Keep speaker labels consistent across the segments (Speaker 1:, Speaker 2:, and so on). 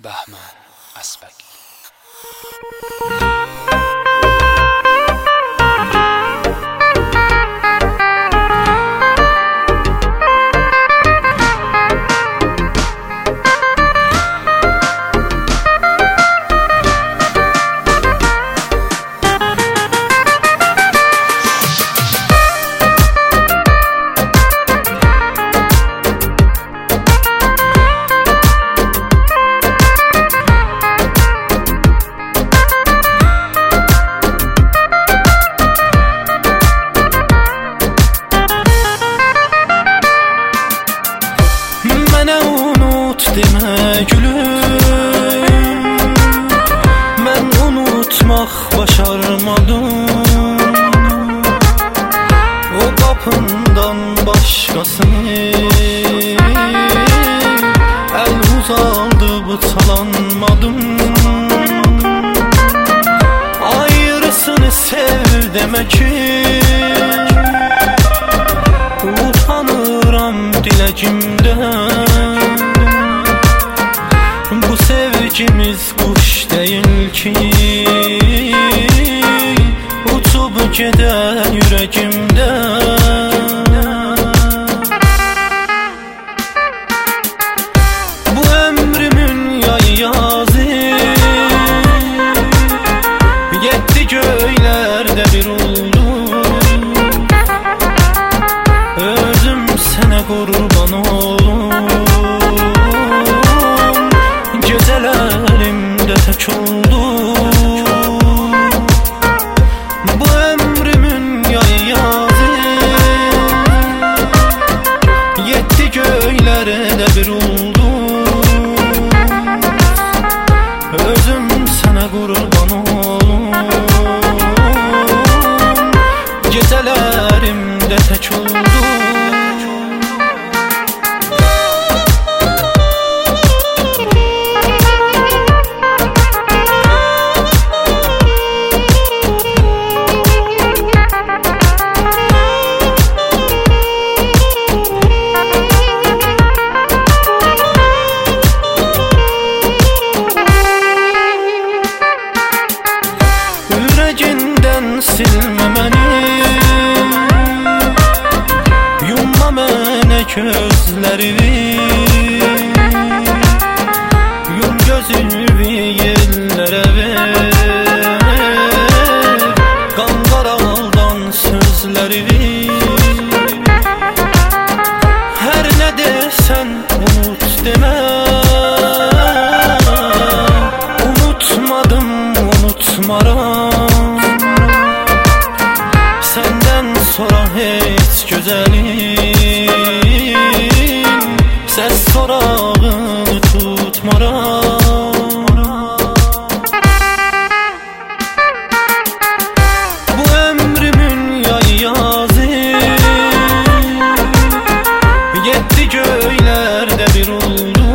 Speaker 1: Bəhmən Əsbəq.
Speaker 2: Mənə unut demə gülüm, mən unutmaq başarmadım. O qapından başqasını əl uzaldıb çalanmadım. Ayrısını sev demə ki, utanıram diləcimdən. Bu sevgimiz quş deyil ki, uçub gedər ürəyimdən. Bu ömrümün yay yazı, yetdi göylərdə bir oldu. Özüm sənə qurban olum, gecələrimdə tək oldu. Bu ömrümün yay yazı, yetdi göylərdə bir oldu. Özüm sənə qurban olum, gecələrimdə tək oldu. Ürəgindən silmə məni, yumma mənə gözlərini. Yum gözünü yerlərə ver, qanqaraldan sözlərini. Hər nə desən unut demə, unutmadım, unutmaram. Səndən sonra heç gözəlim, səs sorağını tutmaram. Bu ömrümün yay yazı, yetdi göylərdə bir oldu.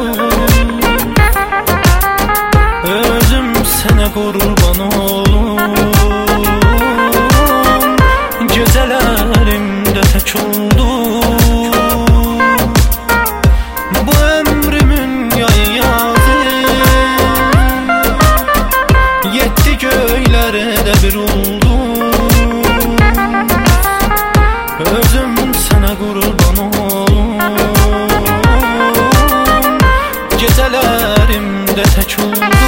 Speaker 2: Özüm sənə qurban olum, gecələrimdə tək oldu. Bu ömrümün yay yazı, yetdi göylərdə bir oldu. Özüm sənə qurban olum, gecələrimdə tək oldu.